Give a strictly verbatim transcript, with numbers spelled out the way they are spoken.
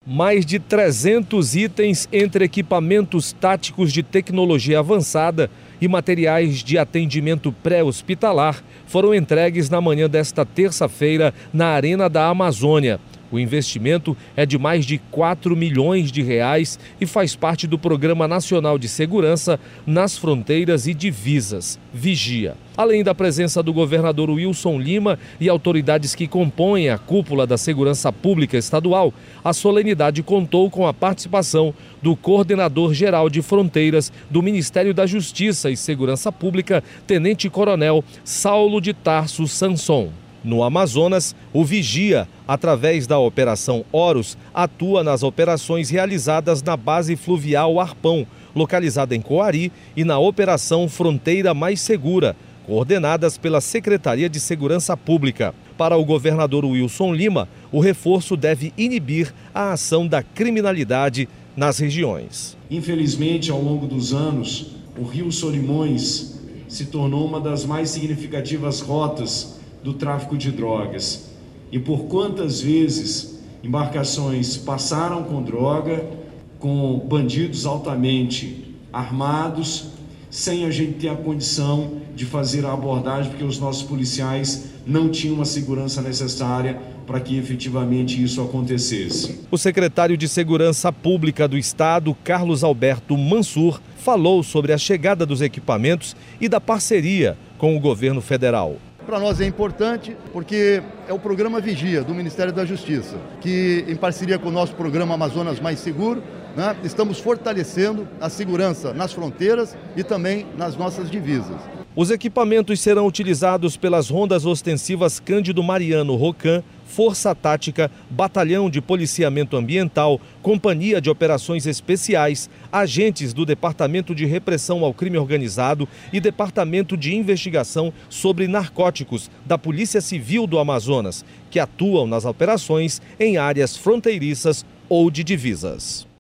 Mais de trezentos itens entre equipamentos táticos de tecnologia avançada e materiais de atendimento pré-hospitalar foram entregues na manhã desta terça-feira na Arena da Amazônia. O investimento é de mais de quatro milhões de reais e faz parte do Programa Nacional de Segurança nas Fronteiras e Divisas, Vigia. Além da presença do governador Wilson Lima e autoridades que compõem a cúpula da Segurança Pública Estadual, a solenidade contou com a participação do coordenador-geral de Fronteiras do Ministério da Justiça e Segurança Pública, Tenente-Coronel Saulo de Tarso Sanson. No Amazonas, o Vigia, através da Operação Horus, atua nas operações realizadas na Base Fluvial Arpão, localizada em Coari, e na Operação Fronteira Mais Segura, coordenadas pela Secretaria de Segurança Pública. Para o governador Wilson Lima, o reforço deve inibir a ação da criminalidade nas regiões. Infelizmente, ao longo dos anos, o Rio Solimões se tornou uma das mais significativas rotas do tráfico de drogas. E por quantas vezes embarcações passaram com droga, com bandidos altamente armados, sem a gente ter a condição de fazer a abordagem, porque os nossos policiais não tinham a segurança necessária para que efetivamente isso acontecesse. O secretário de Segurança Pública do Estado, Carlos Alberto Mansur, falou sobre a chegada dos equipamentos e da parceria com o governo federal. Para nós é importante porque é o programa Vigia do Ministério da Justiça, que em parceria com o nosso programa Amazonas Mais Seguro, né, estamos fortalecendo a segurança nas fronteiras e também nas nossas divisas. Os equipamentos serão utilizados pelas rondas ostensivas Cândido Mariano Rocan, Força Tática, Batalhão de Policiamento Ambiental, Companhia de Operações Especiais, agentes do Departamento de Repressão ao Crime Organizado e Departamento de Investigação sobre Narcóticos da Polícia Civil do Amazonas, que atuam nas operações em áreas fronteiriças ou de divisas.